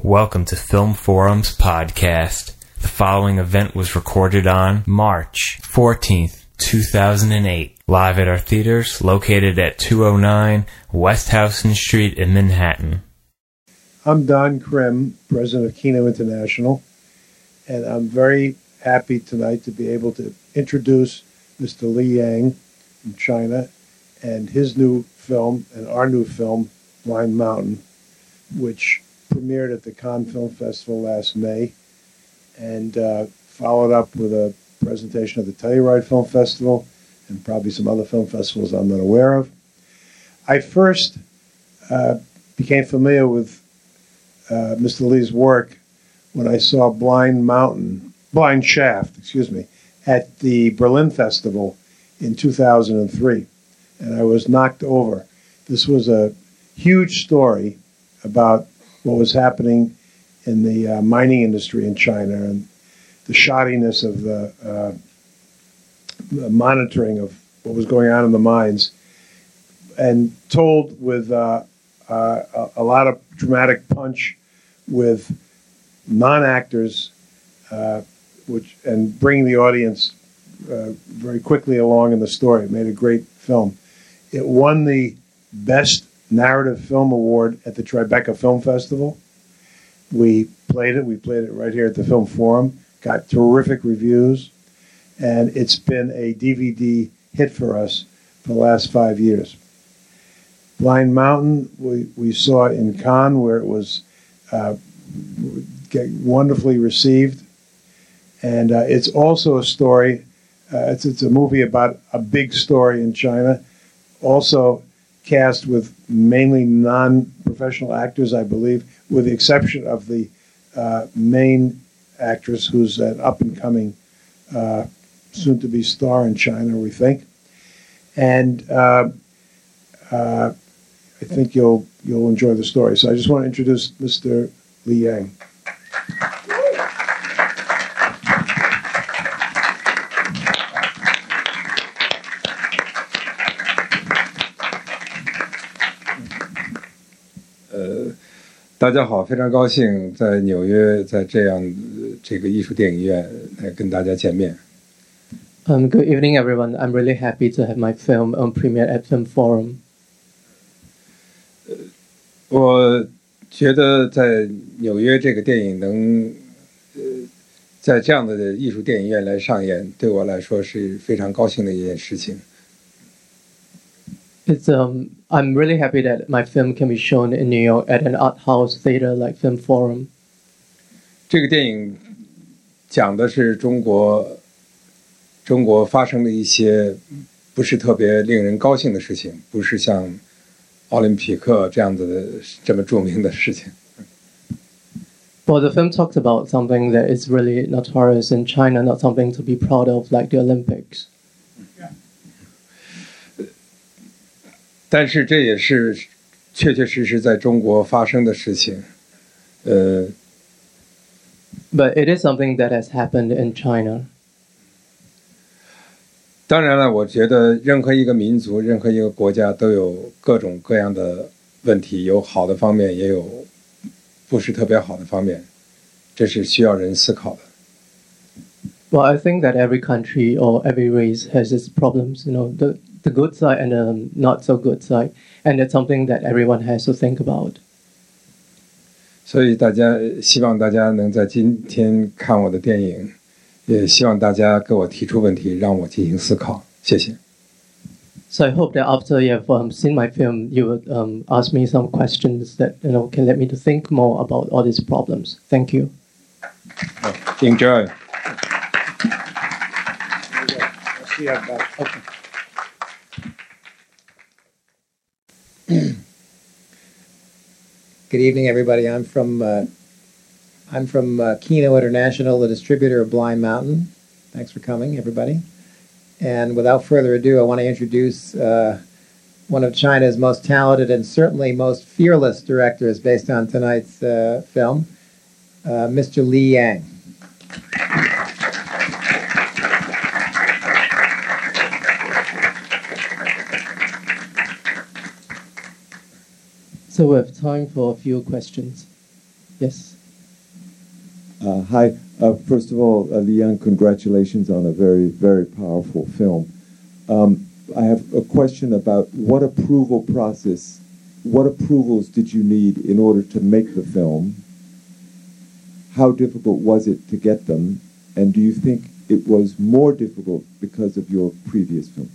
Welcome to Film Forum's podcast. The following event was recorded on March 14th, 2008, live at our theaters located at 209 West Houston Street in Manhattan. I'm Don Krim, president of Kino International, and I'm very happy tonight to be able to introduce Mr. Li Yang from China and his new film and our new film, Blind Mountain, which premiered at the Cannes Film Festival last May and followed up with a presentation at the Telluride Film Festival and probably some other film festivals I'm not aware of. I first became familiar with Mr. Li's work when I saw Blind Shaft, at the Berlin Festival in 2003, and I was knocked over. This was a huge story about what was happening in the mining industry in China and the shoddiness of the monitoring of what was going on in the mines, and told with a lot of dramatic punch with non-actors, and bringing the audience very quickly along in the story. It made a great film. It won the Best Narrative Film Award at the Tribeca Film Festival. We played it right here at the Film Forum, got terrific reviews, and it's been a DVD hit for us for the last 5 years. Blind Mountain, we saw in Cannes, where it was wonderfully received, and it's also a story, it's a movie about a big story in China, also cast with mainly non-professional actors, I believe, with the exception of the main actress, who's an up-and-coming, soon-to-be star in China, we think. And I think you'll enjoy the story. So I just want to introduce Mr. Li Yang. 大家好，非常高兴在纽约，在这样这个艺术电影院来跟大家见面。 Good evening, everyone. I'm really happy to have my film premiere at Film Forum. 我觉得在纽约这个电影能在这样的艺术电影院来上演，对我来说是非常高兴的一件事情。 I'm really happy that my film can be shown in New York at an art house theater like Film Forum. 这个电影讲的是中国发生的一些不是特别令人高兴的事情，不是像奥林匹克这样子的这么著名的事情。 Well, the film talks about something that is really notorious in China, not something to be proud of like the Olympics. 但是这也是确确实实在中国发生的事情。 But it is something that has happened in China. 当然了，我觉得任何一个民族、任何一个国家都有各种各样的问题，有好的方面，也有不是特别好的方面，这是需要人思考的。 Well, I think that every country or every race has its problems, the good side and the not so good side, and it's something that everyone has to think about. 所以希望大家能在今天看我的电影，也希望大家给我提出问题，让我进行思考。谢谢。 So I hope that after you have seen my film, you would ask me some questions that can let me to think more about all these problems. Thank you. Enjoy. I'll see you back. Okay. Good evening, everybody. I'm from Kino International, the distributor of Blind Mountain. Thanks for coming, everybody. And without further ado, I want to introduce one of China's most talented and certainly most fearless directors based on tonight's film, Mr. Li Yang. So we have time for a few questions. Yes. Hi. First of all, Liang, congratulations on a very, very powerful film. I have a question about what approvals did you need in order to make the film? How difficult was it to get them? And do you think it was more difficult because of your previous film?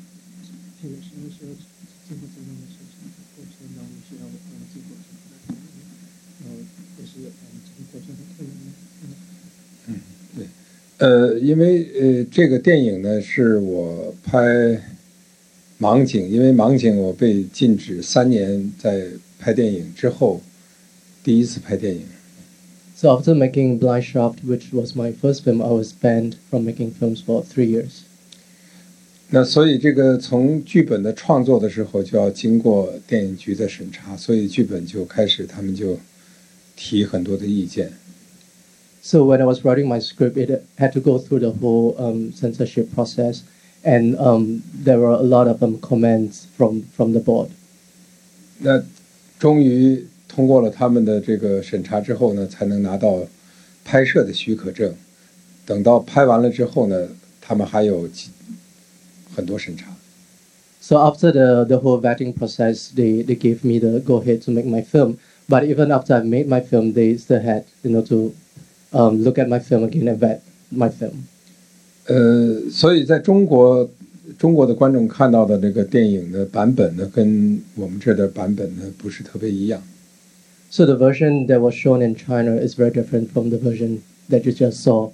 对，因为这个电影呢是我拍盲井，因为盲井我被禁止3年在拍电影之后，第一次拍电影。 So after making Blind Shaft, which was my first film, I was banned from making films for 3 years. 那所以这个从剧本的创作的时候就要经过电影局的审查，所以剧本就开始他们就提很多的意见。 So when I was writing my script, it had to go through the whole censorship process, and there were a lot of comments from the board. 那终于通过了他们的这个审查之后呢，才能拿到拍摄的许可证。等到拍完了之后呢，他们还有很多审查。 So after the whole vetting process, they gave me the go ahead to make my film. But even after I made my film, they still had to look at my film again and vet my film. 所以在中国的观众看到的这个电影的版本呢，跟我们这的版本呢不是特別一樣。 So the version that was shown in China is very different from the version that you just saw.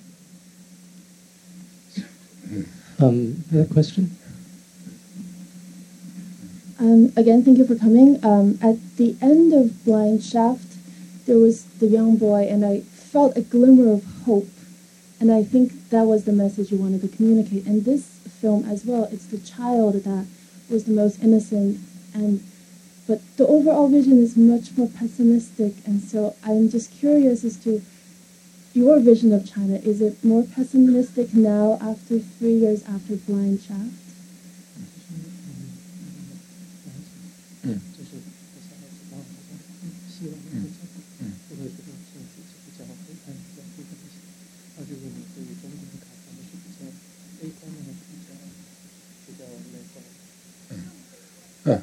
Another question? Again, thank you for coming. At the end of Blind Shaft, there was the young boy, and I felt a glimmer of hope. And I think that was the message you wanted to communicate. And this film as well, it's the child that was the most innocent, but the overall vision is much more pessimistic. And so I'm just curious as to your vision of China. Is it more pessimistic now after 3 years after Blind Shaft? Mm.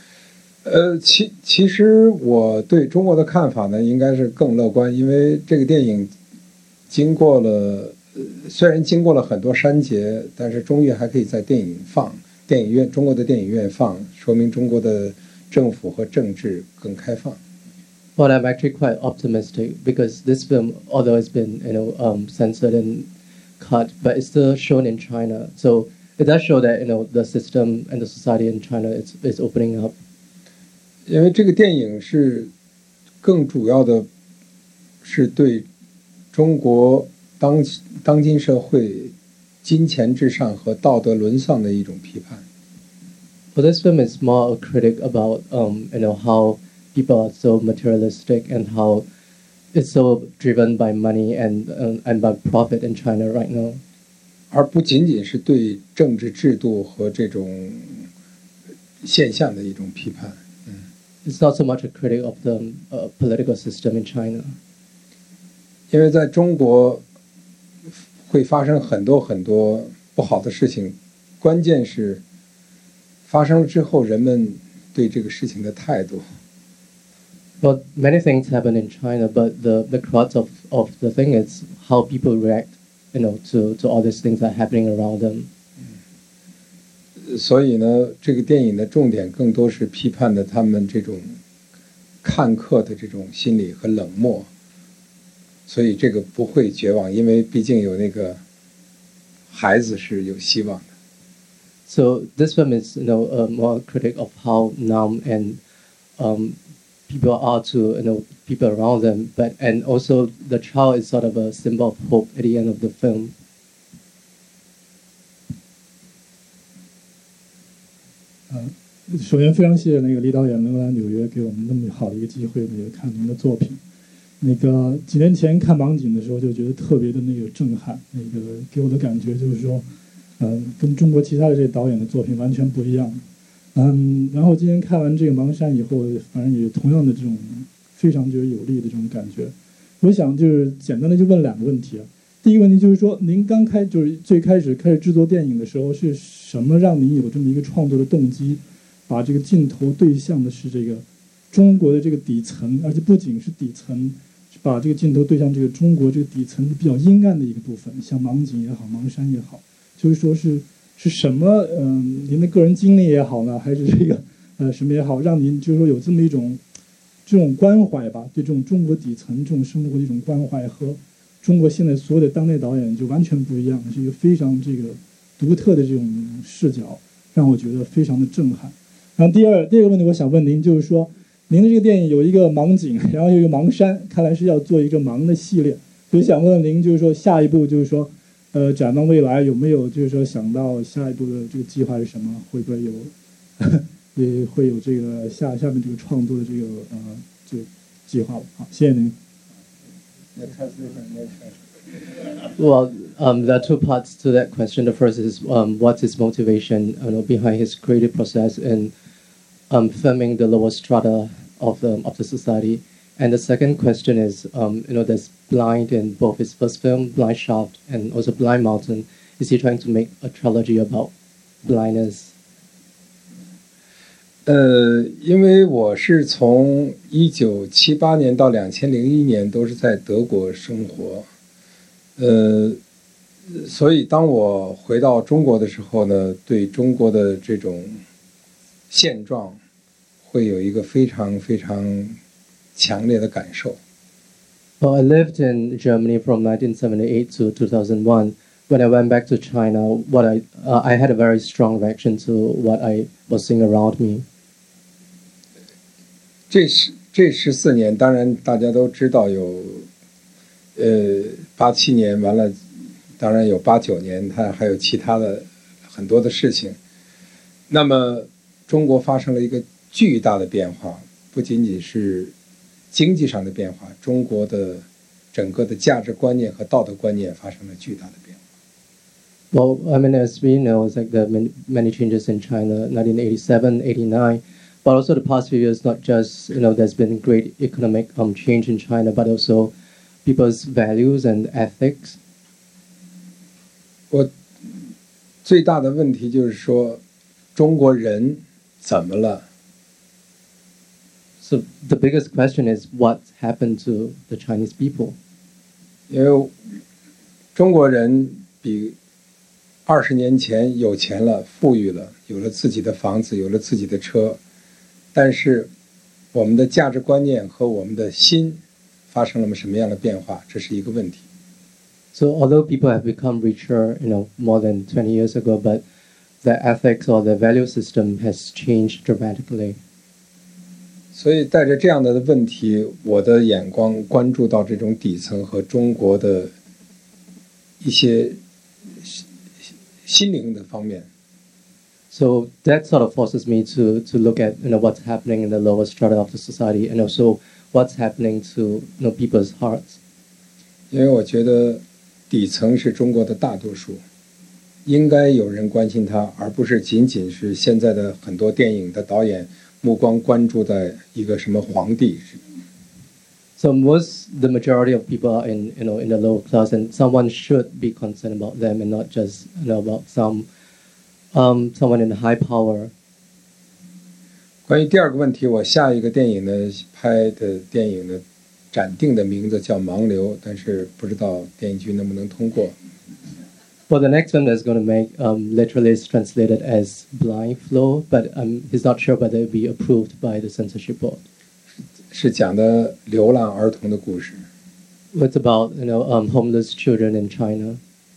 其实我对中国的看法呢，应该是更乐观，因为这个电影经过了，虽然经过了很多删节，但是终于还可以在中国的电影院放，说明中国的政府和政治更开放。 But I'm actually quite optimistic because this film, although it's been censored and cut, but it's still shown in China. So it does show that the system and the society in China is opening up. 因为这个电影是更主要的是对中国当今社会金钱至上和道德沦丧的一种批判。 But this film is more a critic about how people are so materialistic and how it's so driven by money and by profit in China right now. 而不仅仅是对政治制度和这种现象的一种批判。 It's not so much a critic of the political system in China. 因为在中国会发生很多很多不好的事情，关键是发生了之后人们对这个事情的态度。 Well, many things happen in China, but the crux of the thing is how people react, to all these things that are happening around them. 所以呢，这个电影的重点更多是批判的他们这种看客的这种心理和冷漠，所以这个不会绝望，因为毕竟有那个孩子是有希望的。 So this film is, more critic of how numb and people are to, people around them, and also the child is sort of a symbol of hope at the end of the film. 首先非常谢谢李导演能够来纽约给我们那么好的一个机会，看您的作品。几年前看《盲井》的时候就觉得特别的震撼，给我的感觉就是说，跟中国其他的这些导演的作品完全不一样。然后今天看完这个《盲山》以后，反正也同样的这种非常觉得有力的这种感觉。 我想就是简单的就问2个问题啊。第一个问题就是说，您就是最开始制作电影的时候，是什么让您有这么一个创作的动机，把这个镜头对向的是这个中国的这个底层，而且不仅是底层，把这个镜头对向这个中国这个底层比较阴暗的一个部分，像芒景也好，芒山也好，就是说是什么您的个人经历也好呢，还是这个什么也好，让您就是说有这么一种这种关怀吧，对这种中国底层这种生活的一种关怀，和中国现在所有的当代导演就完全不一样，是一个非常这个独特的这种视角，让我觉得非常的震撼。然后第二个问题，我想问您，就是说您的这个电影有一个芒景，然后有一个芒山，看来是要做一个芒的系列，所以想问问您，就是说下一步就是说展望未来有没有就是说想到下一步的这个计划是什么？会不会有也会有这个下面这个创作的这个这个计划？好，谢谢您。 Well, there are 2 parts to that question. The first is what's his motivation behind his creative process in filming the lower strata of the society. And the second question is, there's Blind in both his first film, Blind Shaft, and also Blind Mountain. Is he trying to make a trilogy about blindness? 因为我是从1978年到2001年都是在德国生活，所以当我回到中国的时候呢，对中国的这种现状会有一个非常非常强烈的感受。 Well, I lived in Germany from 1978 to 2001. When I went back to China, I had a very strong reaction to what I was seeing around me. 这14年，当然大家都知道有87年完了，当然有89年，它还有其他的很多的事情。那么中国发生了一个巨大的变化，不仅仅是经济上的变化，中国的整个的价值观念和道德观念发生了巨大的变化。 Well, I mean, as we know, it's like the many changes in China, 1987, 89, but also the past few years, not just, there's been great economic change in China, but also people's values and ethics. 我最大的问题就是说，中国人怎么了？ So the biggest question is what happened to the Chinese people? 因为中国人比20年前有钱了，富裕了，有了自己的房子，有了自己的车，但是我们的价值观念和我们的心发生了什么样的变化，这是一个问题。 So although people have become richer, more than 20 years ago, but their ethics or their value system has changed dramatically. 所以带着这样的问题，我的眼光关注到这种底层和中国的一些心灵的方面。 So that sort of forces me to look at what's happening in the lower strata of the society, and also what's happening to people's hearts. 因为我觉得底层是中国的大多数，应该有人关心它，而不是仅仅是现在的很多电影的导演目光关注在一个什么皇帝。 So the majority of people are in the lower class, and someone should be concerned about them, and not just about someone in high power. 关于第二个问题，我下一个电影呢拍的电影呢暂定的名字叫《盲流》，但是不知道电影局能不能通过。 Well, the next one that's going to make literally is translated as Blind Flow, but he's not sure whether it will be approved by the censorship board. 是讲的流浪儿童的故事。 It's about homeless children in China.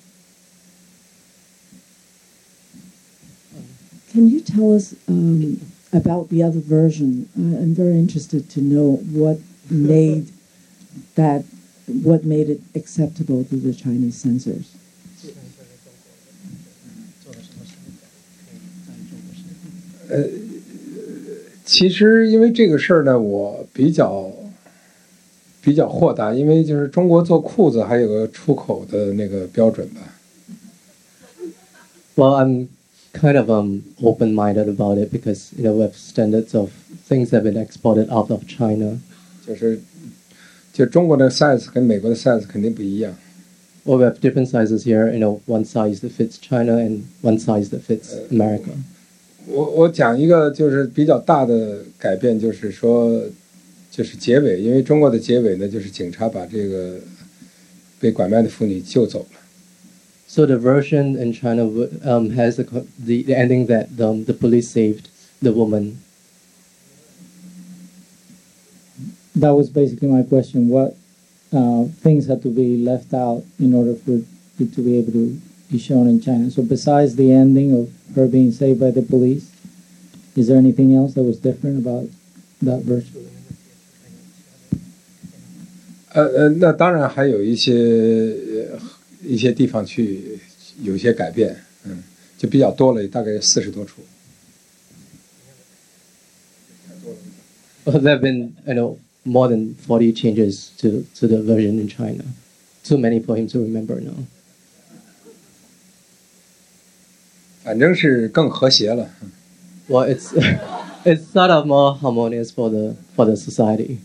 Can you tell us about the other version? I'm very interested to know what made it acceptable to the Chinese censors. 其实因为这个事儿呢，我比较豁达，因为就是中国做裤子还有个出口的那个标准吧。 Well, I'm kind of open-minded about it because we have standards of things that have been exported out of China. 就是就中国的 size 跟美国的 size 肯定不一样。 Well, we have different sizes here. One size that fits China and one size that fits America. 我讲一个就是比较大的改变，就是说，就是结尾，因为中国的结尾呢，就是警察把这个被拐卖的妇女救走了。 So the version in China has the ending that the police saved the woman. That was basically my question. What things had to be left out in order for it to be able to be shown in China? So besides the ending of her being saved by the police, is there anything else that was different about that version? 那当然还有一些地方去有一些改变，就比较多了，大概40多处。 Well, there have been, more than 40 changes to the version in China. Too many for him to remember now. 反正是更和谐了。 Well, it's sort of more harmonious for the society.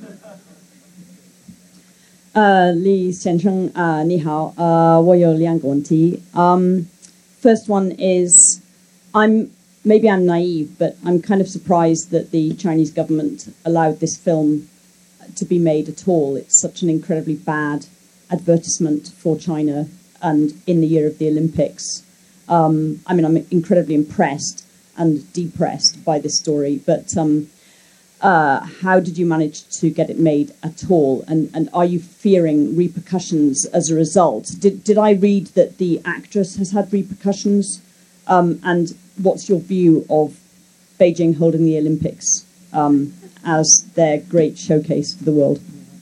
李先生你好我有两个问题first one is maybe I'm naive, but I'm kind of surprised that the Chinese government allowed this film to be made at all. It's such an incredibly bad advertisement for China and in the year of the Olympics. I'm incredibly impressed and depressed by this story, but how did you manage to get it made at all? And are you fearing repercussions as a result? Did I read that the actress has had repercussions? And what's your view of Beijing holding the Olympics as their great showcase for the world?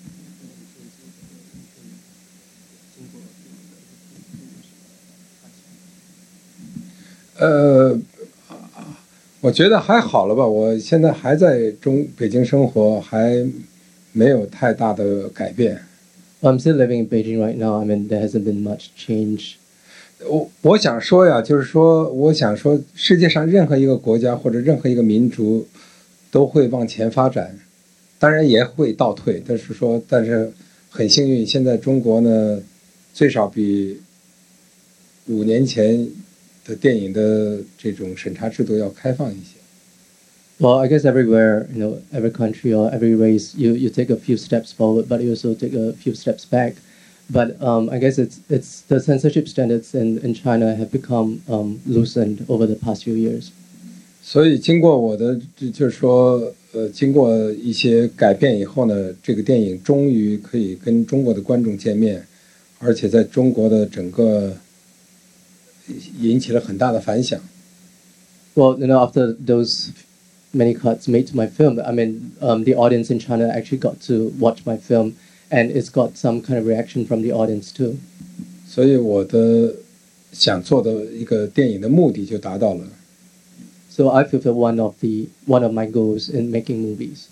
我觉得还好了吧。我现在还在北京生活，还没有太大的改变。 I'm still living in Beijing right now. There hasn't been much change. 我想说呀，就是说，我想说，世界上任何一个国家或者任何一个民族都会往前发展，当然也会倒退。但是很幸运，现在中国呢，最少比5年前的电影的这种审查制度要开放一些。 Well, I guess everywhere, every country or every race, you take a few steps forward, but you also take a few steps back. But I guess it's the censorship standards in China have become loosened over the past few years. 所以经过我的就是说经过一些改变以后呢，这个电影终于可以跟中国的观众见面，而且在中国的整个引起了很大的反响。 Well, after those many cuts made to my film, the audience in China actually got to watch my film, and it's got some kind of reaction from the audience too. 所以我的想做的一个电影的目的就达到了。 So I fulfilled one of my goals in making movies.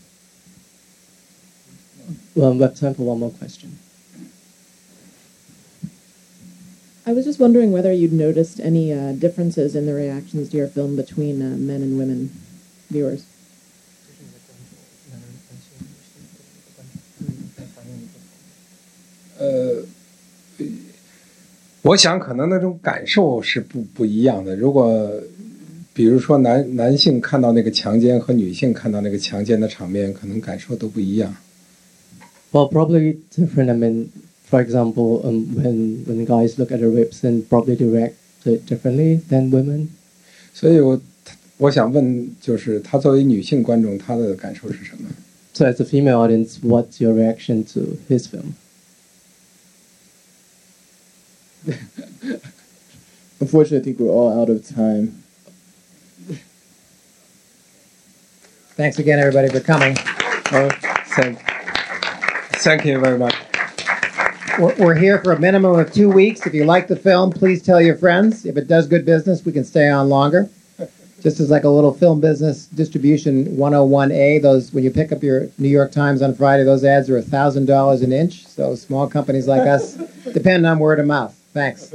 We have time for one more question. I was just wondering whether you'd noticed any differences in the reactions to your film between men and women viewers. 我想可能那种感受是不一样的。如果比如说男性看到那个强奸和女性看到那个强奸的场面，可能感受都不一样。 Well, probably different. For example, when guys look at the rapes, then probably they react to it differently than women. 所以我想问，就是他作为女性观众，她的感受是什么？ So as a female audience, what's your reaction to his film? Unfortunately, I think we're all out of time. Thanks again, everybody, for coming. Thank you very much. We're here for a minimum of 2 weeks. If you like the film, please tell your friends. If it does good business, we can stay on longer. Just as like a little film business distribution 101A, those when you pick up your New York Times on Friday, those ads are $1,000 an inch. So small companies like us depend on word of mouth. Thanks.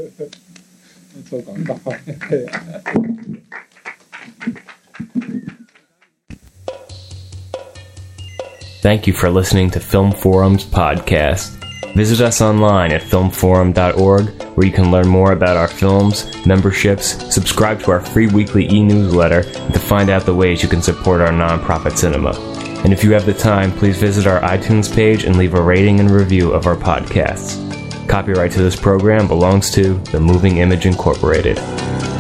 Thank you for listening to Film Forum's podcast. Visit us online at filmforum.org, where you can learn more about our films, memberships, subscribe to our free weekly e-newsletter, and to find out the ways you can support our nonprofit cinema. And if you have the time, please visit our iTunes page and leave a rating and review of our podcasts. Copyright to this program belongs to The Moving Image Incorporated.